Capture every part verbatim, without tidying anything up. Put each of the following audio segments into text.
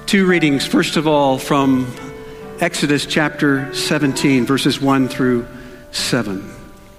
Two readings, first of all, from Exodus chapter seventeen, verses one through seven.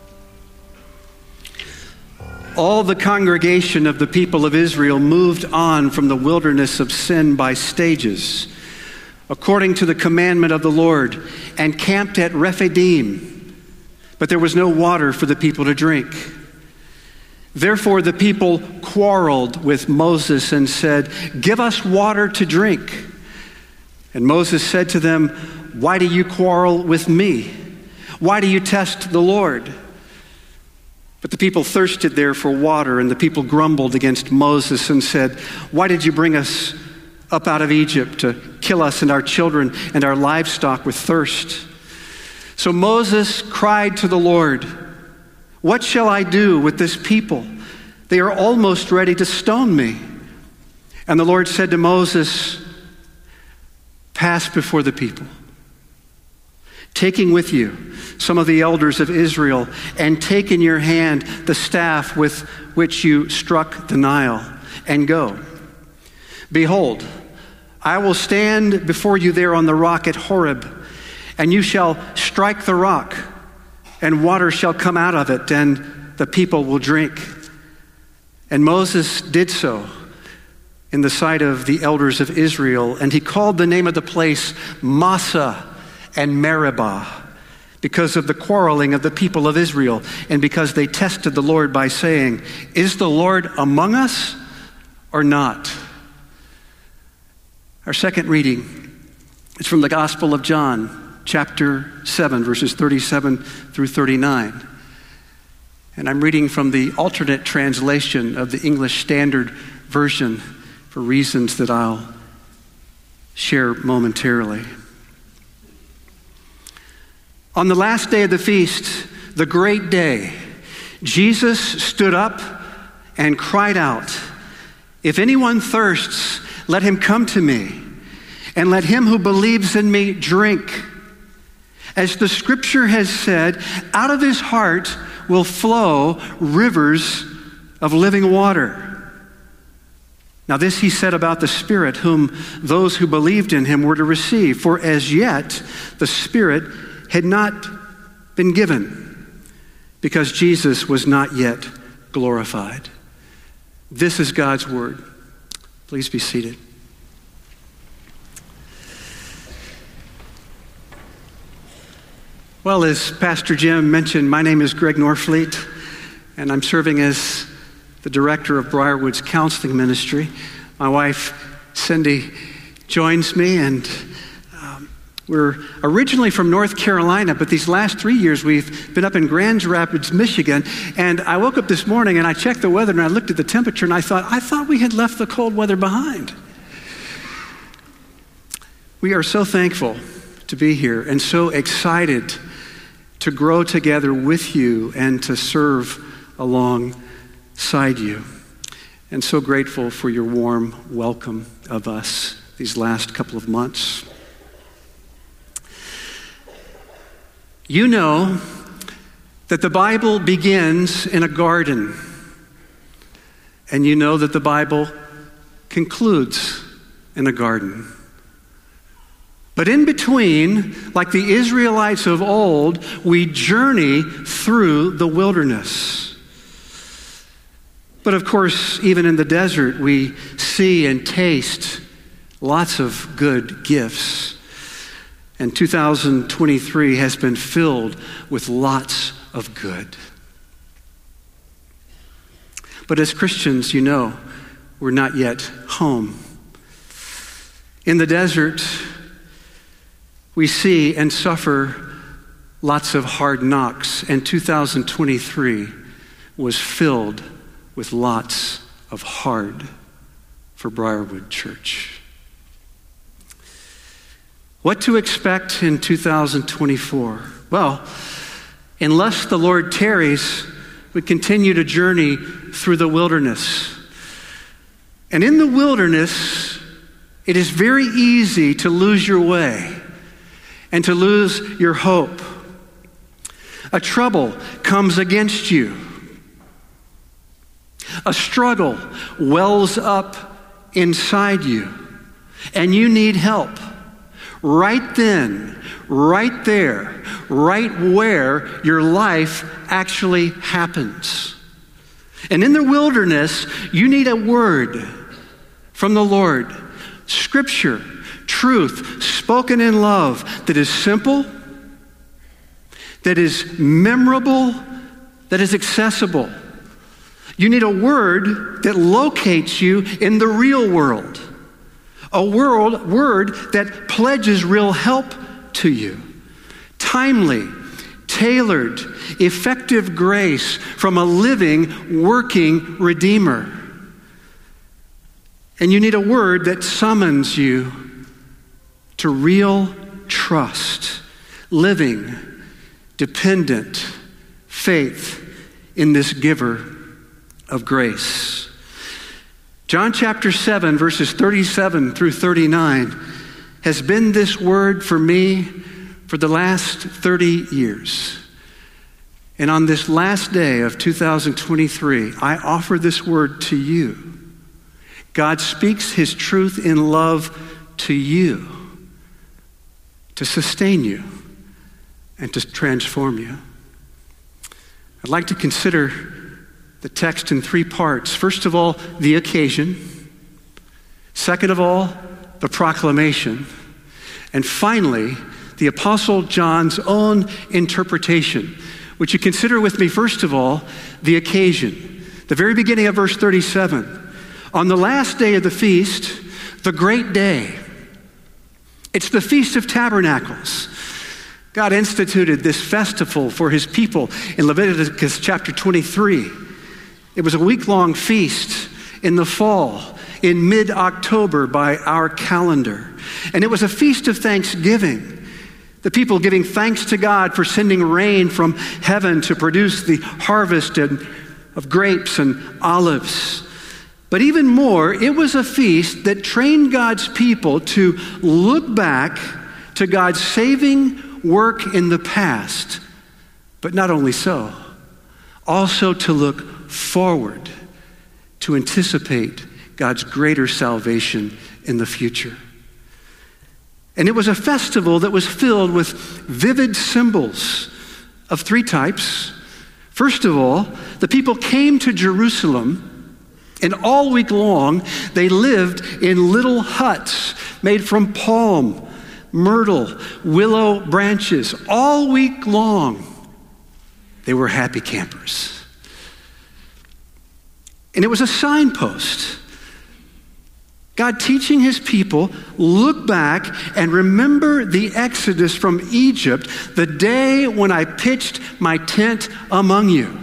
All the congregation of the people of Israel moved on from the wilderness of sin by stages, according to the commandment of the Lord, and camped at Rephidim, but there was no water for the people to drink. Therefore the people quarreled with Moses and said, "Give us water to drink." And Moses said to them, "Why do you quarrel with me? Why do you test the Lord?" But the people thirsted there for water, and the people grumbled against Moses and said, "Why did you bring us up out of Egypt to kill us and our children and our livestock with thirst?" So Moses cried to the Lord, "What shall I do with this people? They are almost ready to stone me." And the Lord said to Moses, "Pass before the people, taking with you some of the elders of Israel, and take in your hand the staff with which you struck the Nile, and go. Behold, I will stand before you there on the rock at Horeb, and you shall strike the rock, and water shall come out of it, and the people will drink." And Moses did so in the sight of the elders of Israel, and he called the name of the place Massah and Meribah, because of the quarreling of the people of Israel, and because they tested the Lord by saying, "Is the Lord among us or not?" Our second reading is from the Gospel of John, chapter seven, verses thirty-seven through thirty-nine. And I'm reading from the alternate translation of the English Standard Version for reasons that I'll share momentarily. On the last day of the feast, the great day, Jesus stood up and cried out, "If anyone thirsts, let him come to me, and let him who believes in me drink. As the scripture has said, out of his heart will flow rivers of living water." Now this he said about the Spirit, whom those who believed in him were to receive. For as yet the Spirit had not been given, because Jesus was not yet glorified. This is God's word. Please be seated. Well, as Pastor Jim mentioned, my name is Greg Norfleet, and I'm serving as the director of Briarwood's counseling ministry. My wife, Cindy, joins me, and um, we're originally from North Carolina, but these last three years we've been up in Grand Rapids, Michigan, and I woke up this morning and I checked the weather and I looked at the temperature and I thought, I thought we had left the cold weather behind. We are so thankful to be here and so excited to grow together with you and to serve alongside you. And so grateful for your warm welcome of us these last couple of months. You know that the Bible begins in a garden, and you know that the Bible concludes in a garden. But in between, like the Israelites of old, we journey through the wilderness. But of course, even in the desert, we see and taste lots of good gifts. And two thousand twenty-three has been filled with lots of good. But as Christians, you know, we're not yet home. In the desert, we see and suffer lots of hard knocks, and two thousand twenty-three was filled with lots of hard for Briarwood Church. What to expect in two thousand twenty-four? Well, unless the Lord tarries, we continue to journey through the wilderness. And in the wilderness, it is very easy to lose your way and to lose your hope. A trouble comes against you. A struggle wells up inside you. and you need help, right then, right there, right where your life actually happens. And in the wilderness, you need a word from the Lord, scripture, truth, spoken in love, that is simple, that is memorable, that is accessible. You need a word that locates you in the real world. A world, word that pledges real help to you. Timely, tailored, effective grace from a living, working Redeemer. And you need a word that summons you to real trust, living, dependent faith in this giver of grace. John chapter seven, verses thirty-seven through thirty-nine has been this word for me for the last thirty years. And on this last day of two thousand twenty-three, I offer this word to you. God speaks his truth in love to you, to sustain you, and to transform you. I'd like to consider the text in three parts. First of all, the occasion. Second of all, the proclamation. And finally, the Apostle John's own interpretation. Would you consider with me, first of all, the occasion? The very beginning of verse thirty-seven. On the last day of the feast, the great day. It's the Feast of Tabernacles. God instituted this festival for his people in Leviticus chapter twenty-three. It was a week-long feast in the fall, in mid-October by our calendar. And it was a feast of thanksgiving. The people giving thanks to God for sending rain from heaven to produce the harvest of grapes and olives. But even more, it was a feast that trained God's people to look back to God's saving work in the past, but not only so, also to look forward, to anticipate God's greater salvation in the future. And it was a festival that was filled with vivid symbols of three types. First of all, the people came to Jerusalem, and all week long they lived in little huts made from palm, myrtle, willow branches. All week long, they were happy campers. And it was a signpost. God teaching his people, look back and remember the exodus from Egypt, the day when I pitched my tent among you.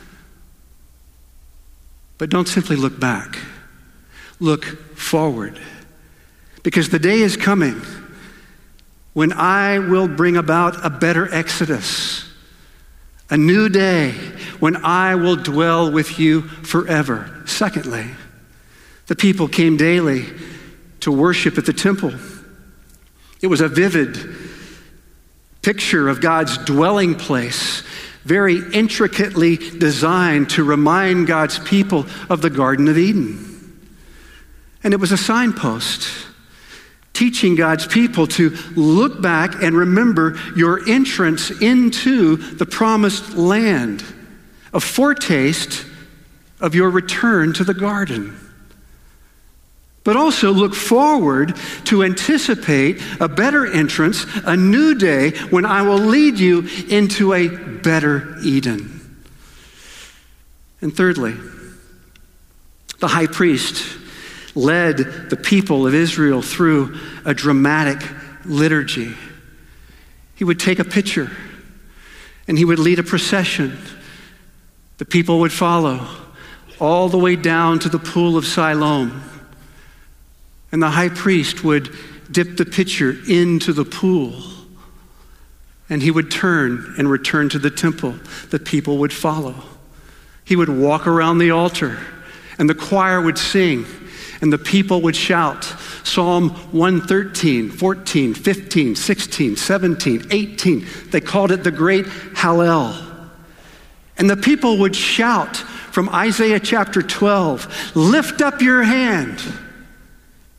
But don't simply look back. Look forward. Because the day is coming when I will bring about a better exodus, a new day when I will dwell with you forever. Secondly, the people came daily to worship at the temple. It was a vivid picture of God's dwelling place, very intricately designed to remind God's people of the Garden of Eden. And it was a signpost teaching God's people to look back and remember your entrance into the promised land, a foretaste of your return to the garden. But also look forward to anticipate a better entrance, a new day when I will lead you into a better Eden. And thirdly, the high priest led the people of Israel through a dramatic liturgy. He would take a pitcher and he would lead a procession. The people would follow all the way down to the pool of Siloam. And the high priest would dip the pitcher into the pool. And he would turn and return to the temple. The people would follow. He would walk around the altar, and the choir would sing, and the people would shout Psalm one thirteen, fourteen, fifteen, sixteen, seventeen, eighteen. They called it the Great Hallel. And the people would shout from Isaiah chapter twelve, lift up your hand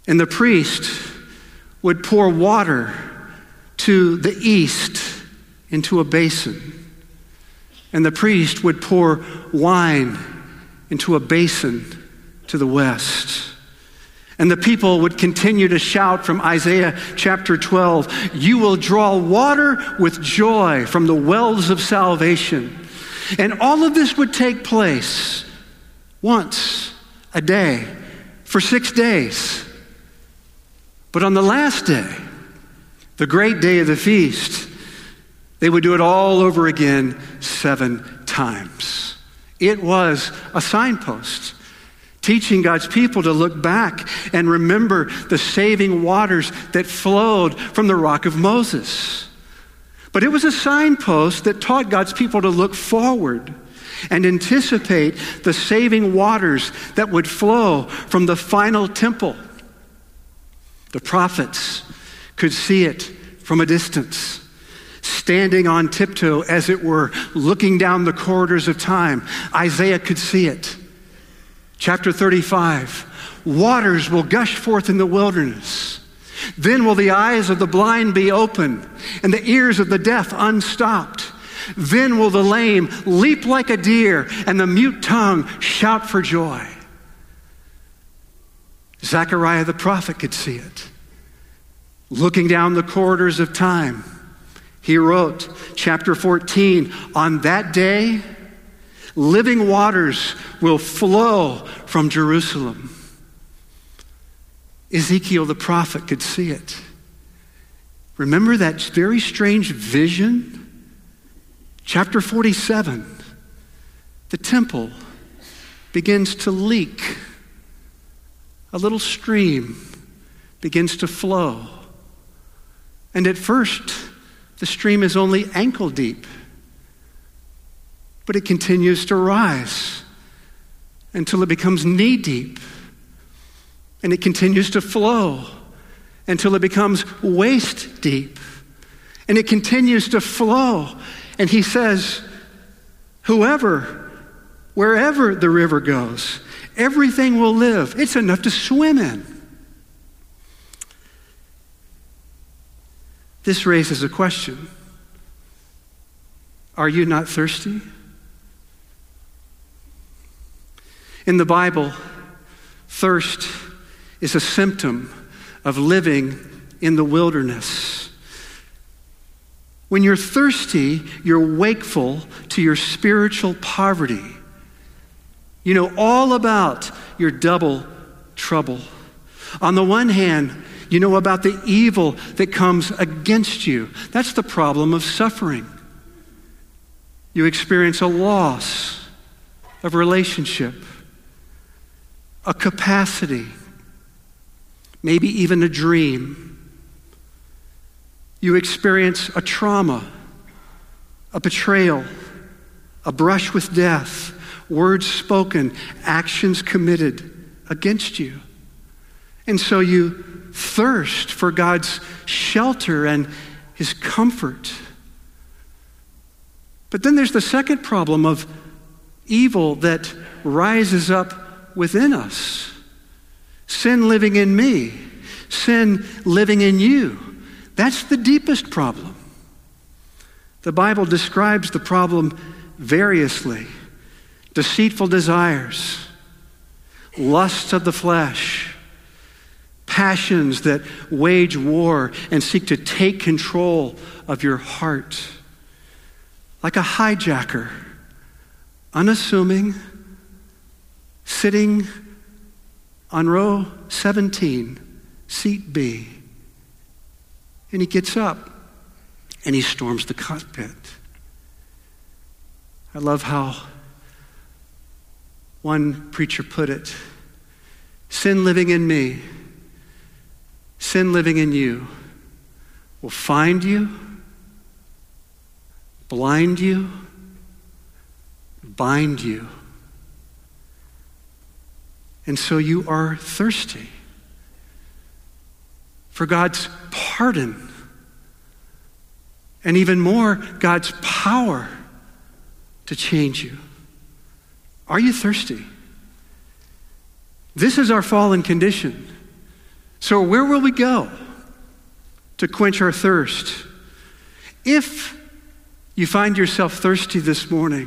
And the priest would pour water to the east into a basin. And the priest would pour wine into a basin to the west. And the people would continue to shout from Isaiah chapter twelve, "You will draw water with joy from the wells of salvation." And all of this would take place once a day for six days. But on the last day, the great day of the feast, they would do it all over again seven times. It was a signpost, teaching God's people to look back and remember the saving waters that flowed from the rock of Moses. But it was a signpost that taught God's people to look forward and anticipate the saving waters that would flow from the final temple. The prophets could see it from a distance, standing on tiptoe, as it were, looking down the corridors of time. Isaiah could see it. Chapter thirty-five, waters will gush forth in the wilderness. Then will the eyes of the blind be opened and the ears of the deaf unstopped. Then will the lame leap like a deer and the mute tongue shout for joy. Zechariah the prophet could see it. Looking down the corridors of time, he wrote, chapter fourteen, "On that day, living waters will flow from Jerusalem." Ezekiel the prophet could see it. Remember that very strange vision? Chapter forty-seven, the temple begins to leak. A little stream begins to flow. And at first, the stream is only ankle deep, but it continues to rise until it becomes knee deep. And it continues to flow until it becomes waist deep. And it continues to flow. And he says, whoever, wherever the river goes, everything will live. It's enough to swim in. This raises a question. Are you not thirsty? In the Bible, thirst is a symptom of living in the wilderness. When you're thirsty, you're wakeful to your spiritual poverty. You know all about your double trouble. On the one hand, you know about the evil that comes against you. That's the problem of suffering. You experience a loss of relationship, a capacity, maybe even a dream. You experience a trauma, a betrayal, a brush with death, words spoken, actions committed against you. And so you thirst for God's shelter and his comfort. But then there's the second problem of evil that rises up within us. Sin living in me, sin living in you. That's the deepest problem. The Bible describes the problem variously. Deceitful desires, lusts of the flesh, passions that wage war and seek to take control of your heart. Like a hijacker, unassuming, sitting on row seventeen, seat B. And he gets up and he storms the cockpit. I love how one preacher put it. Sin living in me, sin living in you will find you, blind you, bind you. And so you are thirsty for God's pardon and even more, God's power to change you. Are you thirsty? This is our fallen condition. So where will we go to quench our thirst? If you find yourself thirsty this morning,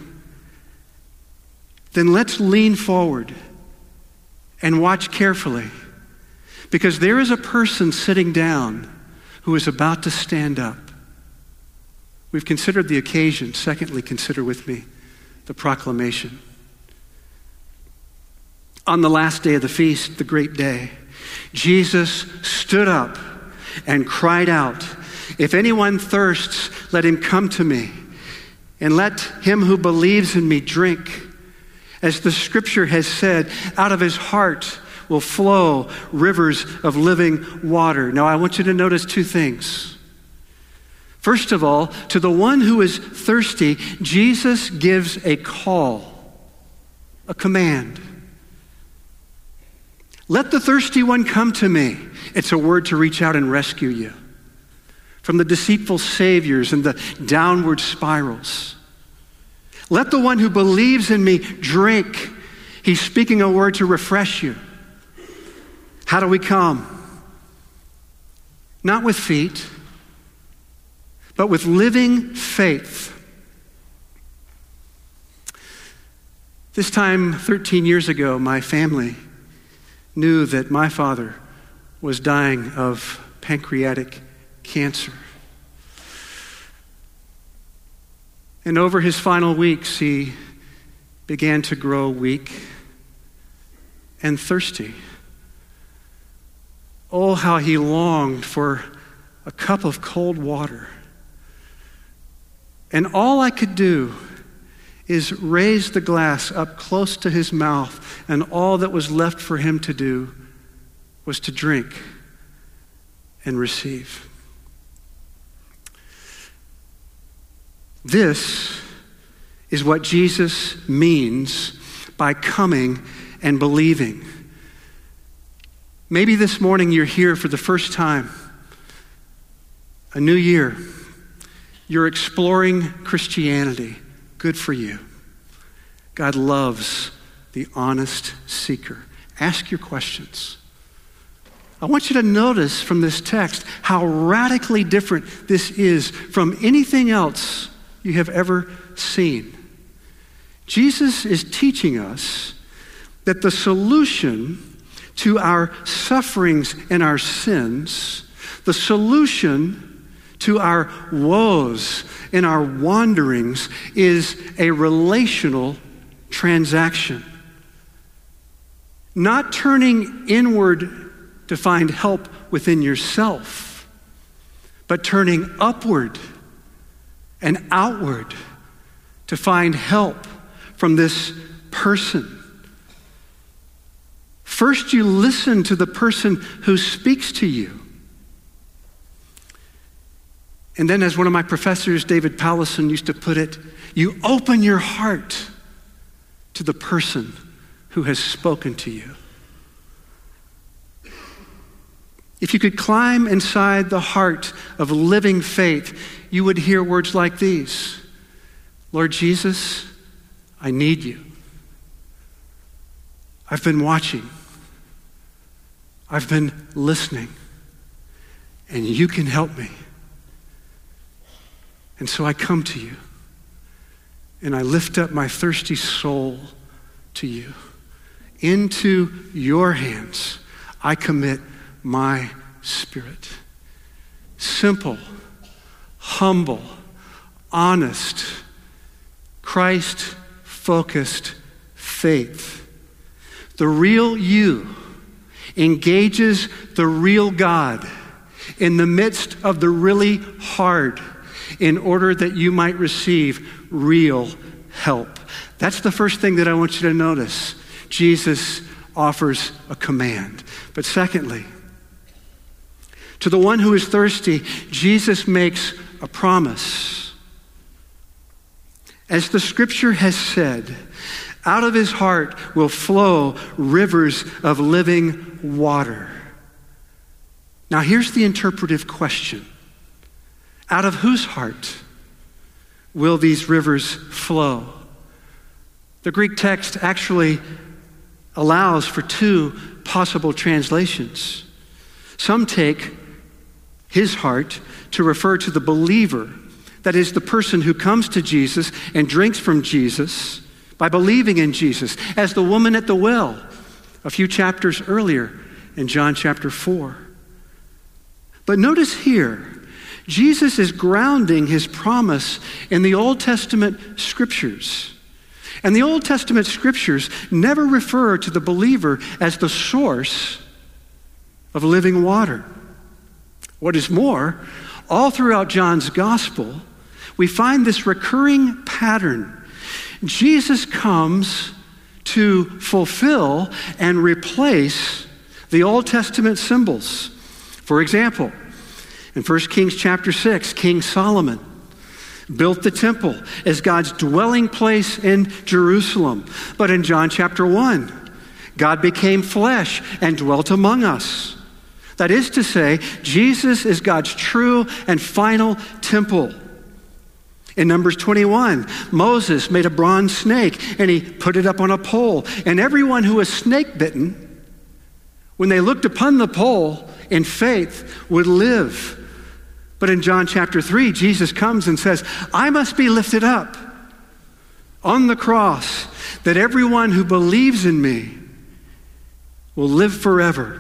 then let's lean forward and watch carefully, because there is a person sitting down who is about to stand up. We've considered the occasion. Secondly, consider with me the proclamation. On the last day of the feast, the great day, Jesus stood up and cried out, "If anyone thirsts, let him come to me, and let him who believes in me drink. As the scripture has said, out of his heart will flow rivers of living water." Now, I want you to notice two things. First of all, to the one who is thirsty, Jesus gives a call, a command. Let the thirsty one come to me. It's a word to reach out and rescue you from the deceitful saviors and the downward spirals. Let the one who believes in me drink. He's speaking a word to refresh you. How do we come? Not with feet, but with living faith. This time, thirteen years ago, my family knew that my father was dying of pancreatic cancer. And over his final weeks, he began to grow weak and thirsty. Oh, how he longed for a cup of cold water. And all I could do is raise the glass up close to his mouth, and all that was left for him to do was to drink and receive. This is what Jesus means by coming and believing. Maybe this morning you're here for the first time, a new year. You're exploring Christianity. Good for you. God loves the honest seeker. Ask your questions. I want you to notice from this text how radically different this is from anything else you have ever seen. Jesus is teaching us that the solution to our sufferings and our sins, the solution to our woes and our wanderings, is a relational transaction. Not turning inward to find help within yourself, but turning upward and outward to find help from this person. First, you listen to the person who speaks to you. And then, as one of my professors, David Powlison, used to put it, you open your heart to the person who has spoken to you. If you could climb inside the heart of living faith, you would hear words like these: Lord Jesus, I need you. I've been watching. I've been listening. And you can help me. And so I come to you. And I lift up my thirsty soul to you. Into your hands, I commit my spirit. Simple, humble, honest, Christ-focused faith. The real you engages the real God in the midst of the really hard, in order that you might receive real help. That's the first thing that I want you to notice. Jesus offers a command. But secondly, to the one who is thirsty, Jesus makes a promise. As the scripture has said, out of his heart will flow rivers of living water. Now here's the interpretive question. Out of whose heart will these rivers flow? The Greek text actually allows for two possible translations. Some take his heart to refer to the believer, that is, the person who comes to Jesus and drinks from Jesus by believing in Jesus, as the woman at the well a few chapters earlier in John chapter four. But notice here, Jesus is grounding his promise in the Old Testament scriptures. And the Old Testament scriptures never refer to the believer as the source of living water. What is more, all throughout John's gospel, we find this recurring pattern. Jesus comes to fulfill and replace the Old Testament symbols. For example, in First Kings chapter six, King Solomon built the temple as God's dwelling place in Jerusalem. But in John chapter one, God became flesh and dwelt among us. That is to say, Jesus is God's true and final temple. In Numbers twenty-one, Moses made a bronze snake and he put it up on a pole. And everyone who was snake bitten, when they looked upon the pole in faith, would live. But in John chapter three, Jesus comes and says, I must be lifted up on the cross, that everyone who believes in me will live forever.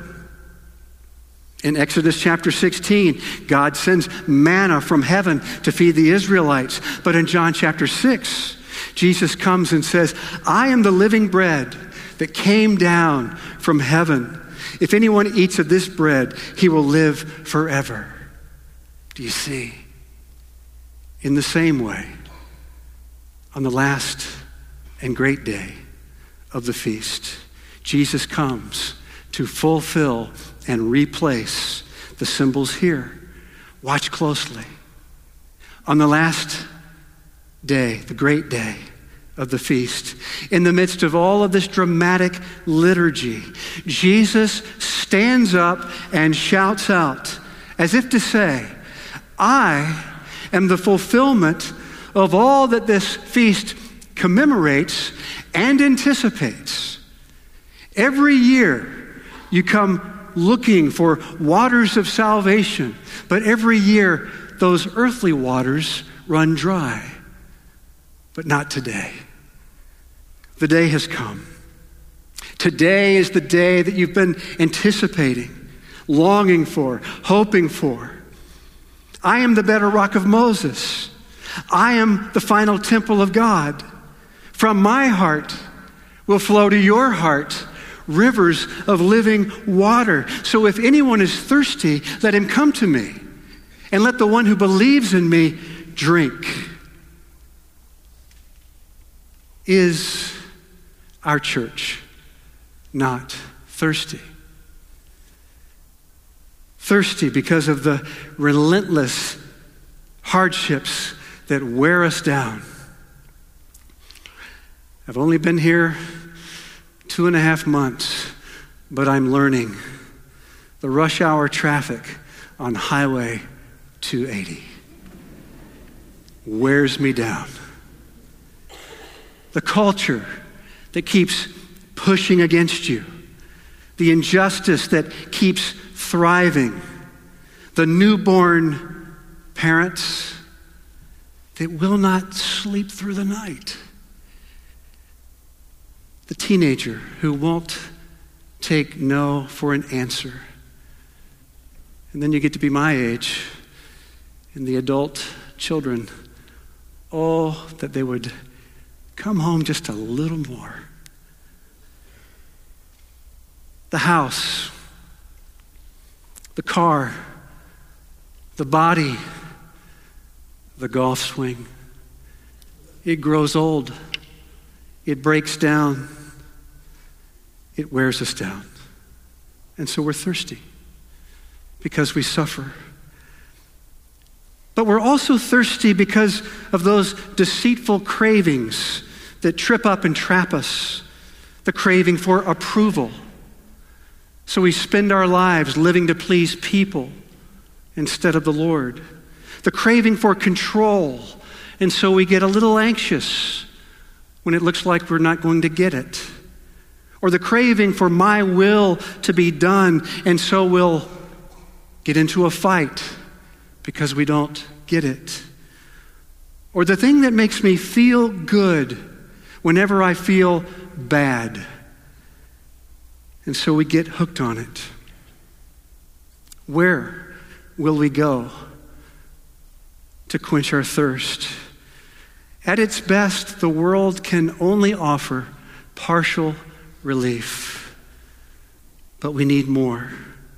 In Exodus chapter sixteen, God sends manna from heaven to feed the Israelites. But in John chapter six, Jesus comes and says, I am the living bread that came down from heaven. If anyone eats of this bread, he will live forever. Do you see? In the same way, on the last and great day of the feast, Jesus comes to fulfill and replace the symbols here. Watch closely. On the last day, the great day of the feast, in the midst of all of this dramatic liturgy, Jesus stands up and shouts out, as if to say, I am the fulfillment of all that this feast commemorates and anticipates. Every year, you come looking for waters of salvation, but every year those earthly waters run dry. But not today. The day has come. Today is the day that you've been anticipating, longing for, hoping for. I am the better rock of Moses. I am the final temple of God. From my heart will flow to your heart rivers of living water. So if anyone is thirsty, let him come to me, and let the one who believes in me drink. Is our church not thirsty? Thirsty because of the relentless hardships that wear us down. I've only been here two and a half months, but I'm learning the rush hour traffic on Highway two eighty wears me down. The culture that keeps pushing against you, the injustice that keeps thriving, the newborn parents that will not sleep through the night, the teenager who won't take no for an answer. And then you get to be my age, and the adult children, oh, that they would come home just a little more. The house, the car, the body, the golf swing. It grows old. It breaks down. It wears us down. And so we're thirsty because we suffer. But we're also thirsty because of those deceitful cravings that trip up and trap us. The craving for approval. So we spend our lives living to please people instead of the Lord. The craving for control. And so we get a little anxious when it looks like we're not going to get it. Or the craving for my will to be done, and so we'll get into a fight because we don't get it. Or the thing that makes me feel good whenever I feel bad. And so we get hooked on it. Where will we go to quench our thirst? At its best, the world can only offer partial relief, but we need more.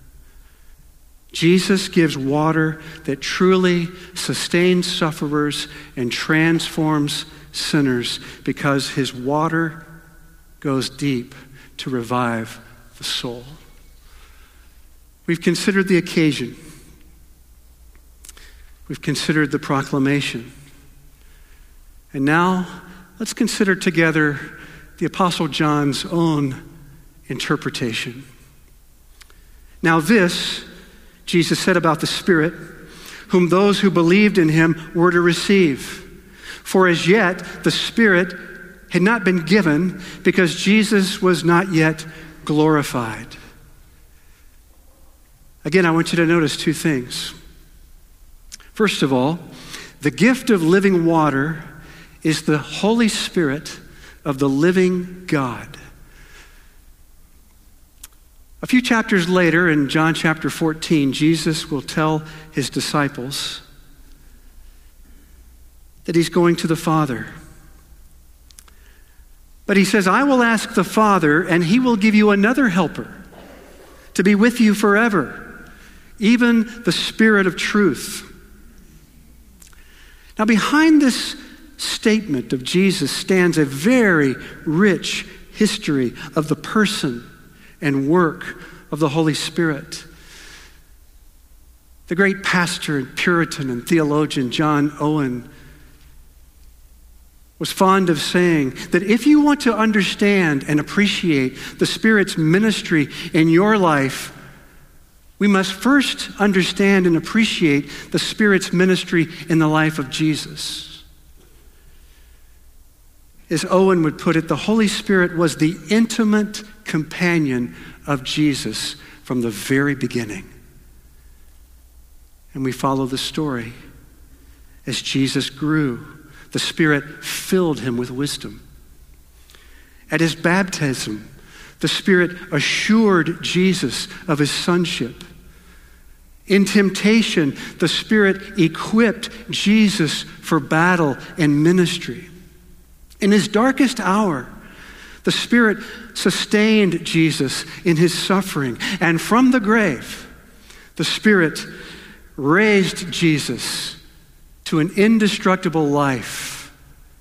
Jesus gives water that truly sustains sufferers and transforms sinners because his water goes deep to revive the soul. We've considered the occasion. We've considered the proclamation. And now let's consider together the Apostle John's own interpretation. Now this, Jesus said about the Spirit, whom those who believed in him were to receive. For as yet the Spirit had not been given because Jesus was not yet glorified. Again, I want you to notice two things. First of all, the gift of living water is the Holy Spirit of the living God. A few chapters later, in John chapter fourteen, Jesus will tell his disciples that he's going to the Father. But he says, I will ask the Father, and he will give you another helper to be with you forever, even the Spirit of truth. Now, behind this statement of Jesus stands a very rich history of the person and work of the Holy Spirit. The great pastor and Puritan and theologian John Owen was fond of saying that if you want to understand and appreciate the Spirit's ministry in your life, we must first understand and appreciate the Spirit's ministry in the life of Jesus. As Owen would put it, the Holy Spirit was the intimate companion of Jesus from the very beginning. And we follow the story. As Jesus grew, the Spirit filled him with wisdom. At his baptism, the Spirit assured Jesus of his sonship. In temptation, the Spirit equipped Jesus for battle and ministry. In his darkest hour, the Spirit sustained Jesus in his suffering. And from the grave, the Spirit raised Jesus to an indestructible life.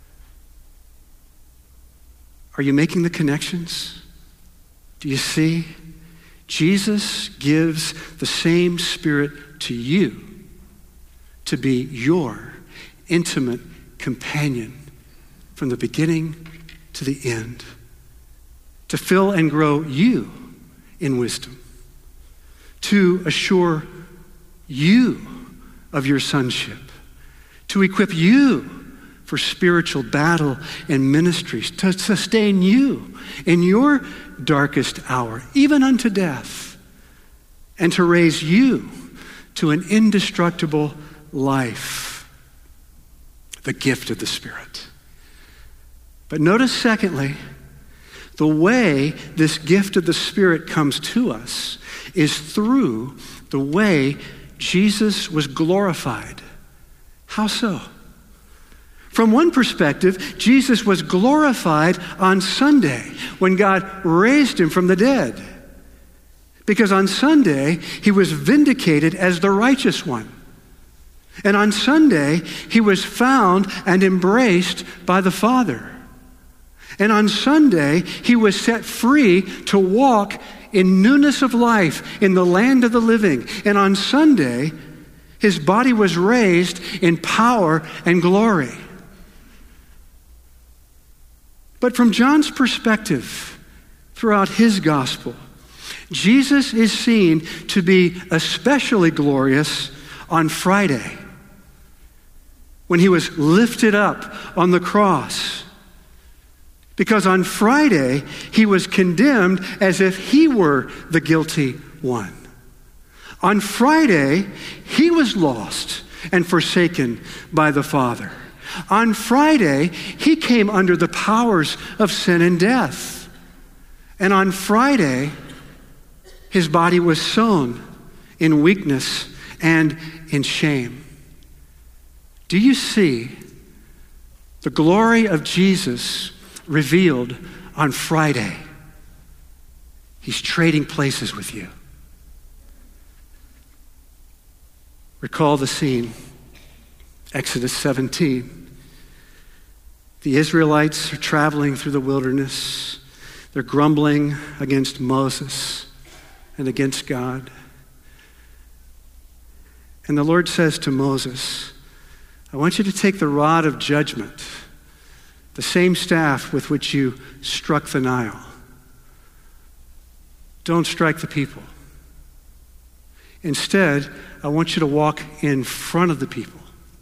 Are you making the connections? Do you see? Jesus gives the same Spirit to you to be your intimate companion from the beginning to the end, to fill and grow you in wisdom, to assure you of your sonship, to equip you for spiritual battle and ministries, to sustain you in your darkest hour, even unto death, and to raise you to an indestructible life, the gift of the Spirit. But notice, secondly, the way this gift of the Spirit comes to us is through the way Jesus was glorified. How so? From one perspective, Jesus was glorified on Sunday when God raised him from the dead. Because on Sunday, he was vindicated as the righteous one. And on Sunday, he was found and embraced by the Father. And on Sunday, he was set free to walk in newness of life in the land of the living. And on Sunday, his body was raised in power and glory. But from John's perspective, throughout his gospel, Jesus is seen to be especially glorious on Friday, when he was lifted up on the cross. Because on Friday, he was condemned as if he were the guilty one. On Friday, he was lost and forsaken by the Father. On Friday, he came under the powers of sin and death. And on Friday, his body was sown in weakness and in shame. Do you see the glory of Jesus revealed on Friday? He's trading places with you. Recall the scene, Exodus seventeen. The Israelites are traveling through the wilderness. They're grumbling against Moses and against God. And the Lord says to Moses, I want you to take the rod of judgment, the same staff with which you struck the Nile. Don't strike the people. Instead, I want you to walk in front of the people.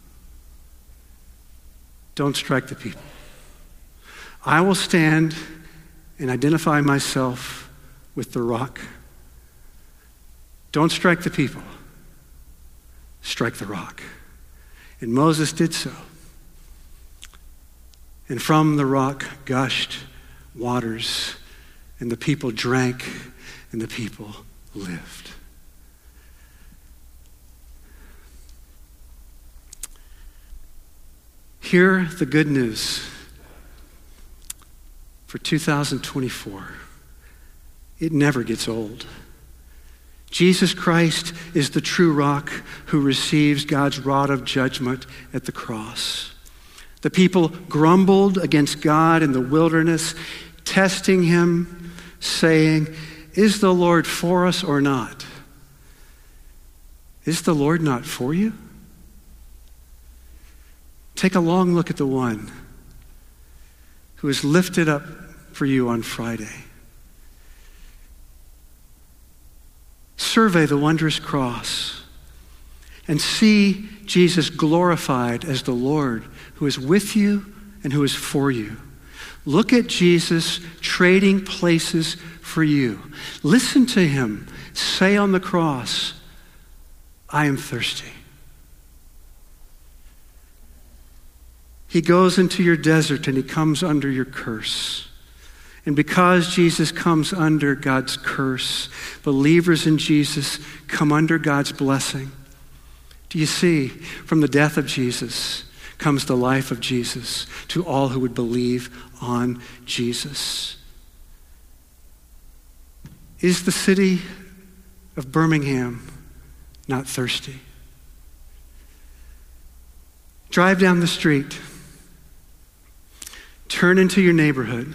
Don't strike the people. I will stand and identify myself with the rock. Don't strike the people. Strike the rock. And Moses did so. And from the rock gushed waters, and the people drank, and the people lived. Hear the good news for two thousand twenty-four. It never gets old. Jesus Christ is the true rock who receives God's rod of judgment at the cross. The people grumbled against God in the wilderness, testing him, saying, is the Lord for us or not? Is the Lord not for you? Take a long look at the one who is lifted up for you on Friday. Survey the wondrous cross and see Jesus glorified as the Lord who is with you and who is for you. Look at Jesus trading places for you. Listen to him say on the cross, I am thirsty. He goes into your desert and he comes under your curse. And because Jesus comes under God's curse, believers in Jesus come under God's blessing. Do you see? From the death of Jesus comes the life of Jesus to all who would believe on Jesus. Is the city of Birmingham not thirsty? Drive down the street. Turn into your neighborhood.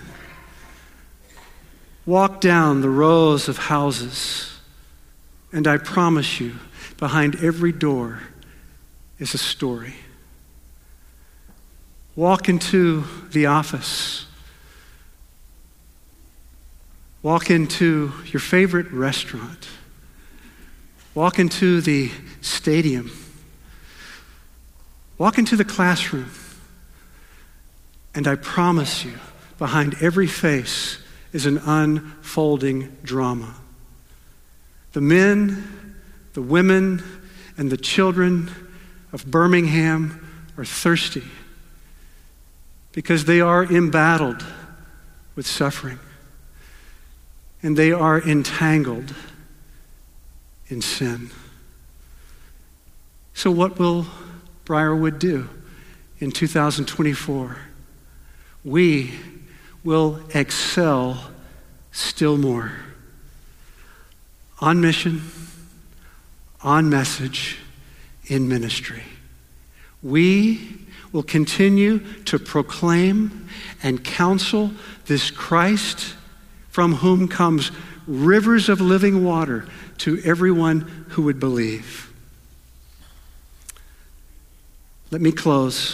Walk down the rows of houses, and I promise you, behind every door is a story. Walk into the office. Walk into your favorite restaurant. Walk into the stadium. Walk into the classroom. And I promise you, behind every face is an unfolding drama. The men, the women, and the children of Birmingham are thirsty because they are embattled with suffering and they are entangled in sin. So what will Briarwood do in two thousand twenty-four? We will excel still more. On mission, on message, in ministry. We will continue to proclaim and counsel this Christ from whom comes rivers of living water to everyone who would believe. Let me close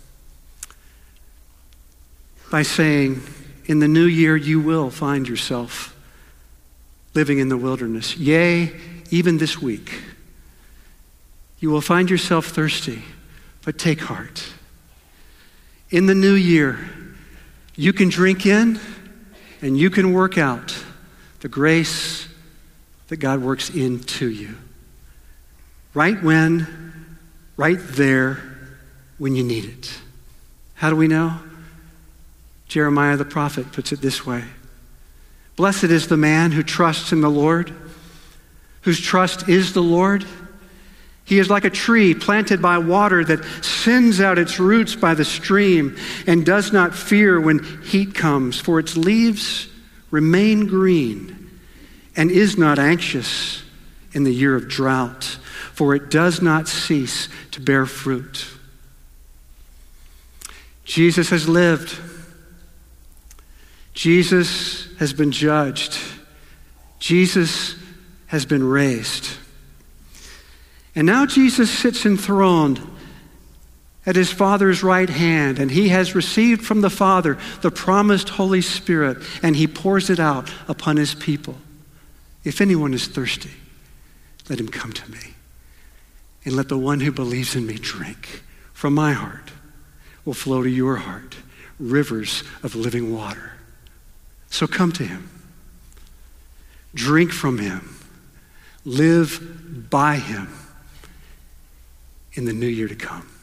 by saying, in the new year, you will find yourself living in the wilderness. Yea, even this week, you will find yourself thirsty, but take heart. In the new year, you can drink in and you can work out the grace that God works into you. right when, right there when you need it. How do we know? Jeremiah the prophet puts it this way. Blessed is the man who trusts in the Lord, whose trust is the Lord. He is like a tree planted by water that sends out its roots by the stream and does not fear when heat comes, for its leaves remain green and is not anxious in the year of drought, for it does not cease to bear fruit. Jesus has lived. Jesus has been judged. Jesus has been raised. And now Jesus sits enthroned at his Father's right hand, and he has received from the Father the promised Holy Spirit, and he pours it out upon his people. If anyone is thirsty, let him come to me, and let the one who believes in me drink. From my heart will flow to your heart rivers of living water. So come to him. Drink from him. Live by him in the new year to come.